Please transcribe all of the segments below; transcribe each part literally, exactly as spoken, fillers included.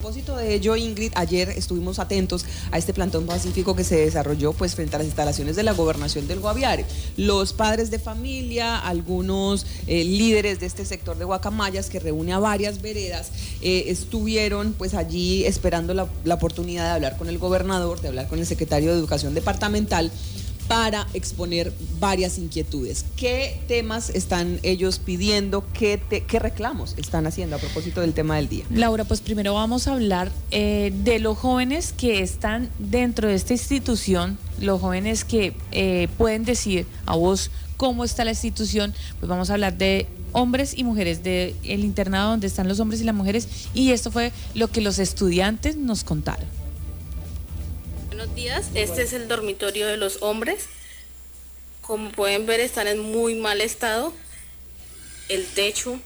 propósito de ello, Ingrid, ayer estuvimos atentos a este plantón pacífico que se desarrolló pues frente a las instalaciones de la gobernación del Guaviare. Los padres de familia, algunos eh, líderes de este sector de Guacamayas que reúne a varias veredas, eh, estuvieron pues allí esperando la, la oportunidad de hablar con el gobernador, de hablar con el secretario de Educación departamental, para exponer varias inquietudes. ¿Qué temas están ellos pidiendo? ¿Qué, te, qué reclamos están haciendo a propósito del tema del día? Laura, pues primero vamos a hablar eh, de los jóvenes que están dentro de esta institución, los jóvenes que eh, pueden decir a vos cómo está la institución. Pues vamos a hablar de hombres y mujeres, del internado donde están los hombres y las mujeres, y esto fue lo que los estudiantes nos contaron. Buenos días, este es el dormitorio de los hombres. Como pueden ver, están en muy mal estado. El techo.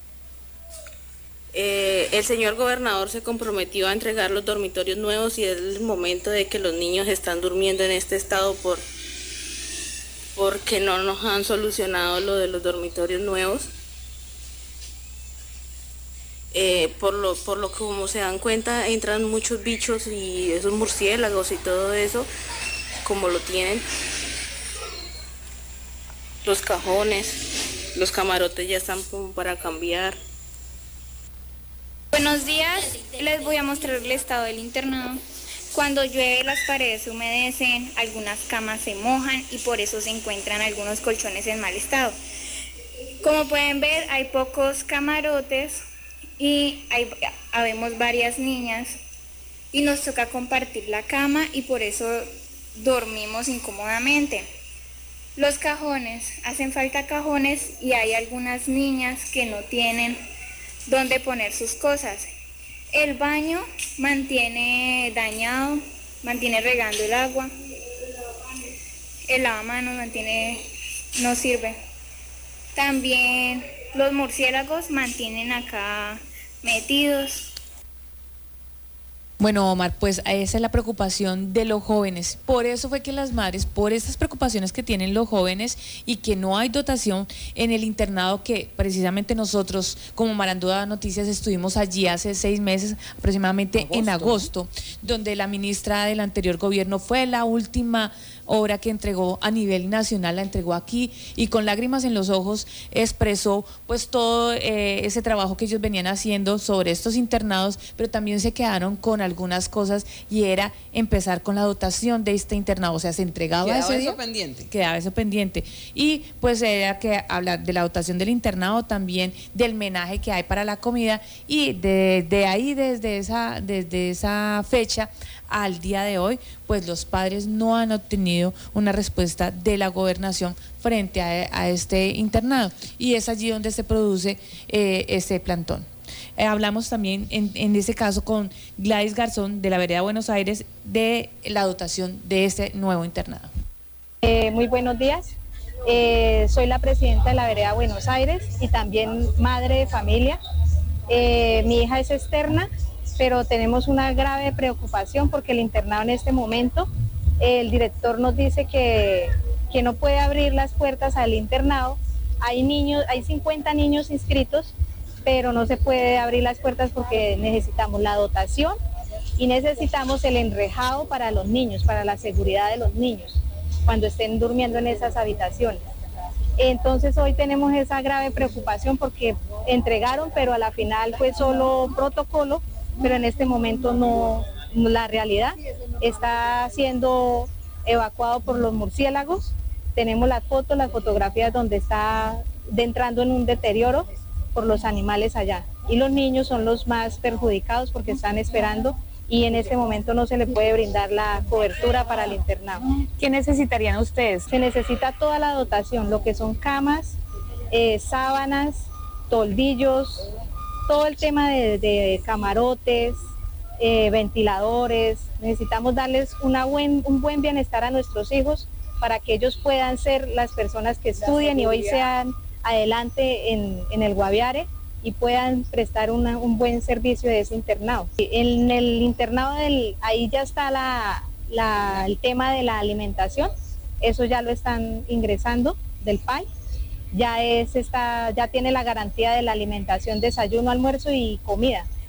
Eh, el señor gobernador se comprometió a entregar los dormitorios nuevos y es el momento de que los niños están durmiendo en este estado por porque no nos han solucionado lo de los dormitorios nuevos. Eh, por lo por lo que como se dan cuenta entran muchos bichos y esos murciélagos y todo eso como lo tienen. Los cajones, los camarotes ya están como para cambiar. Buenos días, les voy a mostrar el estado del internado. Cuando llueve las paredes se humedecen, algunas camas se mojan y por eso se encuentran algunos colchones en mal estado. Como pueden ver, hay pocos camarotes y hay, habemos varias niñas y nos toca compartir la cama y por eso dormimos incómodamente. Los cajones, hacen falta cajones y hay algunas niñas que no tienen dónde poner sus cosas. El baño mantiene dañado, mantiene regando el agua. El lavamanos mantiene, no sirve. También los murciélagos mantienen acá metidos. Bueno, Omar, pues esa es la preocupación de los jóvenes. Por eso fue que las madres, por estas preocupaciones que tienen los jóvenes y que no hay dotación en el internado, que precisamente nosotros como Maranduda Noticias estuvimos allí hace seis meses, aproximadamente agosto, en agosto, ¿no? Donde la ministra del anterior gobierno fue la última obra que entregó a nivel nacional, la entregó aquí y con lágrimas en los ojos expresó pues todo eh, ese trabajo que ellos venían haciendo sobre estos internados, pero también se quedaron con algunas cosas y era empezar con la dotación de este internado, o sea, se entregaba quedaba ese eso día, pendiente. Quedaba eso pendiente y pues era que hablar de la dotación del internado, también del menaje que hay para la comida y de, de ahí desde esa, desde esa fecha al día de hoy, pues los padres no han obtenido una respuesta de la gobernación frente a, a este internado y es allí donde se produce eh, este plantón. Eh, hablamos también en, en ese caso con Gladys Garzón de la Vereda Buenos Aires de la dotación de este nuevo internado. Eh, muy buenos días, eh, soy la presidenta de la Vereda Buenos Aires y también madre de familia. Eh, mi hija es externa, pero tenemos una grave preocupación porque el internado en este momento, el director nos dice que, que no puede abrir las puertas al internado. Hay niños, hay cincuenta niños inscritos, pero no se puede abrir las puertas porque necesitamos la dotación y necesitamos el enrejado para los niños, para la seguridad de los niños, cuando estén durmiendo en esas habitaciones. Entonces hoy tenemos esa grave preocupación porque entregaron, pero a la final fue solo protocolo, pero en este momento no, la realidad está siendo evacuado por los murciélagos. Tenemos las fotos, las fotografías donde está de entrando en un deterioro por los animales allá. Y los niños son los más perjudicados porque están esperando y en este momento no se le puede brindar la cobertura para el internado. ¿Qué necesitarían ustedes? Se necesita toda la dotación, lo que son camas, eh, sábanas, toldillos, todo el tema de, de camarotes, eh, ventiladores. Necesitamos darles una buen, un buen bienestar a nuestros hijos para que ellos puedan ser las personas que estudien y hoy sean adelante en, en el Guaviare y puedan prestar una, un buen servicio de ese internado. En el internado, del, ahí ya está la, la, el tema de la alimentación, eso ya lo están ingresando del P A I. Ya, es esta, ya tiene la garantía de la alimentación, desayuno, almuerzo y comida.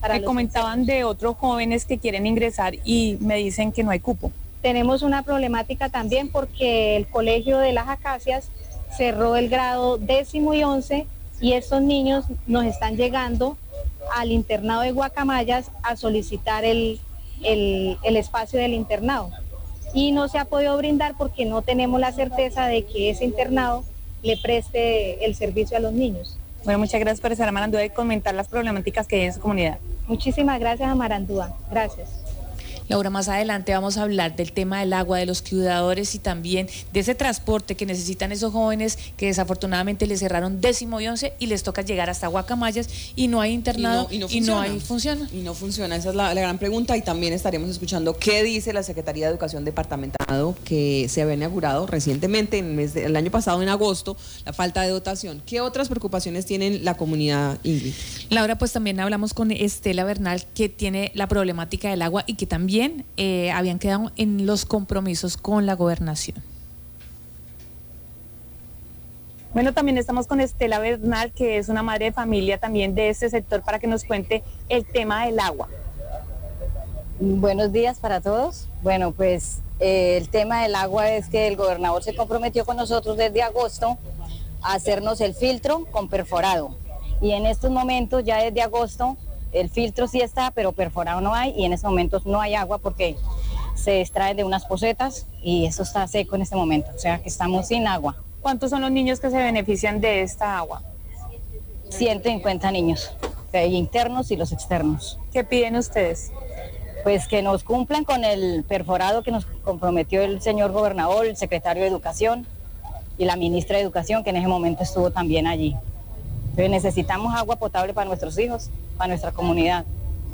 Para me los comentaban de otros jóvenes que quieren ingresar y me dicen que no hay cupo. Tenemos una problemática también porque el colegio de las Acacias cerró el grado décimo y once y estos niños nos están llegando al internado de Guacamayas a solicitar el, el, el espacio del internado. Y no se ha podido brindar porque no tenemos la certeza de que ese internado le preste el servicio a los niños. Bueno, muchas gracias por estar, Amarandúa, y comentar las problemáticas que hay en su comunidad. Muchísimas gracias, Amarandúa. Gracias. Laura, más adelante vamos a hablar del tema del agua, de los cuidadores y también de ese transporte que necesitan esos jóvenes que desafortunadamente les cerraron décimo y once y les toca llegar hasta Guacamayas y no hay internado y no, y no, y no hay funciona. Y no funciona, esa es la, la gran pregunta, y también estaremos escuchando qué dice la Secretaría de Educación Departamental que se había inaugurado recientemente, en el, mes de, el año pasado en agosto, la falta de dotación. ¿Qué otras preocupaciones tienen la comunidad, Ingrid? Laura, pues también hablamos con Estela Bernal, que tiene la problemática del agua y que también Eh, habían quedado en los compromisos con la gobernación. Bueno, también estamos con Estela Bernal, que es una madre de familia también de este sector, para que nos cuente el tema del agua. Buenos días para todos. Bueno, pues eh, el tema del agua es que el gobernador se comprometió con nosotros desde agosto a hacernos el filtro con perforado. Y en estos momentos, ya desde agosto, el filtro sí está, pero perforado no hay, y en estos momentos no hay agua porque se extrae de unas pocetas y eso está seco en este momento, o sea que estamos sin agua. ¿Cuántos son los niños que se benefician de esta agua? ciento cincuenta niños, hay internos y los externos. ¿Qué piden ustedes? Pues que nos cumplan con el perforado que nos comprometió el señor gobernador, el secretario de Educación y la ministra de Educación, que en ese momento estuvo también allí. Entonces necesitamos agua potable para nuestros hijos, para nuestra comunidad.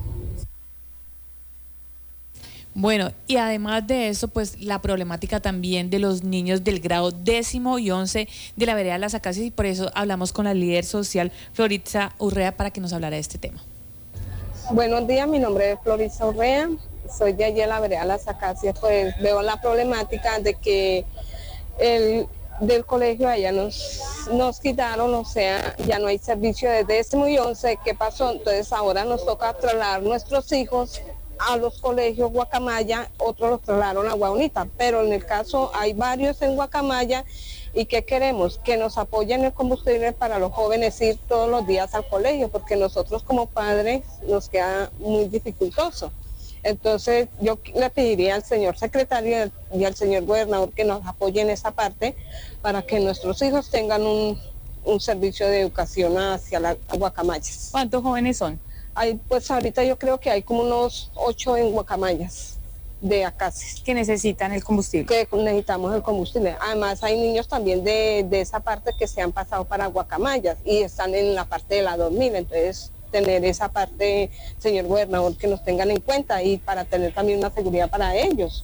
Bueno, y además de eso, pues la problemática también de los niños del grado décimo y once de la vereda Las Acacias, y por eso hablamos con la líder social Floritza Urrea para que nos hablara de este tema. Buenos días, mi nombre es Floritza Urrea, soy de allí en la vereda Las Acacias. Pues veo la problemática de que el del colegio allá nos, nos quitaron, o sea, ya no hay servicio de décimo y once. ¿Qué pasó? Entonces ahora nos toca trasladar nuestros hijos a los colegios Guacamaya, otros los trasladaron a Guaunita, pero en el caso hay varios en Guacamaya. ¿Y qué queremos? Que nos apoyen el combustible para los jóvenes ir todos los días al colegio, porque nosotros como padres nos queda muy dificultoso. Entonces yo le pediría al señor secretario y al señor gobernador que nos apoyen esa parte para que nuestros hijos tengan un, un servicio de educación hacia las Guacamayas. ¿Cuántos jóvenes son? Hay, pues ahorita yo creo que hay como unos ocho en Guacamayas de Acacias. Que necesitan el combustible. Que necesitamos el combustible. Además hay niños también de, de esa parte que se han pasado para Guacamayas y están en la parte de la dos mil, entonces tener esa parte, señor gobernador, que nos tengan en cuenta y para tener también una seguridad para ellos.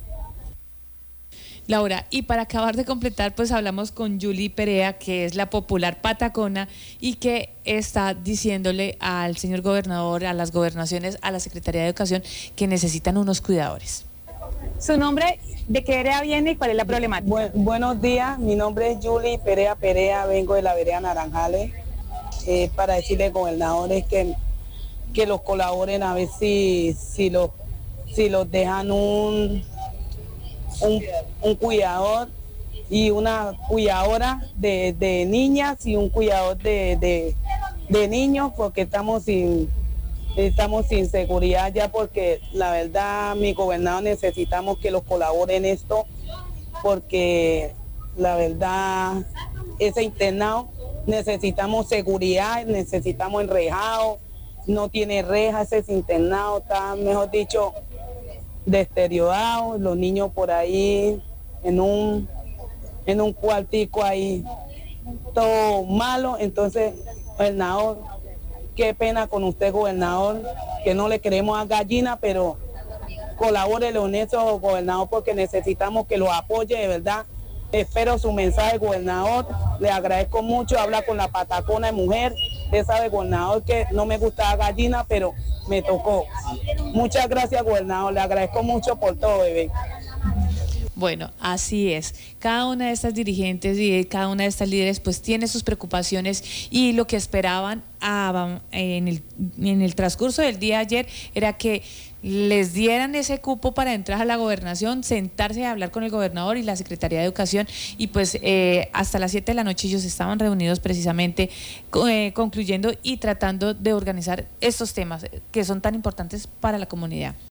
Laura, y para acabar de completar, pues hablamos con Julie Perea, que es la popular patacona y que está diciéndole al señor gobernador, a las gobernaciones, a la Secretaría de Educación, que necesitan unos cuidadores. ¿Su nombre, de qué vereda viene y cuál es la problemática? Bu buenos días, mi nombre es Julie Perea Perea, vengo de la vereda Naranjales. Eh, para decirle al gobernador es que, que los colaboren a ver si, si, los, si los dejan un, un, un cuidador y una cuidadora de, de niñas y un cuidador de, de, de niños, porque estamos sin, estamos sin seguridad ya, porque la verdad mi gobernador necesitamos que los colaboren esto, porque la verdad ese internado necesitamos seguridad, necesitamos enrejado, no tiene reja ese internado, está, mejor dicho, deteriorado, los niños por ahí en un, en un cuartico ahí, todo malo. Entonces, gobernador, qué pena con usted, gobernador, que no le queremos a gallina, pero colabórele en eso, gobernador, porque necesitamos que lo apoye de verdad. Espero su mensaje, gobernador, le agradezco mucho, habla con la patacona de mujer, usted sabe, gobernador, que no me gustaba gallina, pero me tocó. Muchas gracias, gobernador, le agradezco mucho por todo, bebé. Bueno, así es. Cada una de estas dirigentes y cada una de estas líderes pues tiene sus preocupaciones y lo que esperaban a, en, el, en el transcurso del día de ayer era que les dieran ese cupo para entrar a la gobernación, sentarse a hablar con el gobernador y la Secretaría de Educación y pues eh, hasta las siete de la noche ellos estaban reunidos precisamente eh, concluyendo y tratando de organizar estos temas que son tan importantes para la comunidad.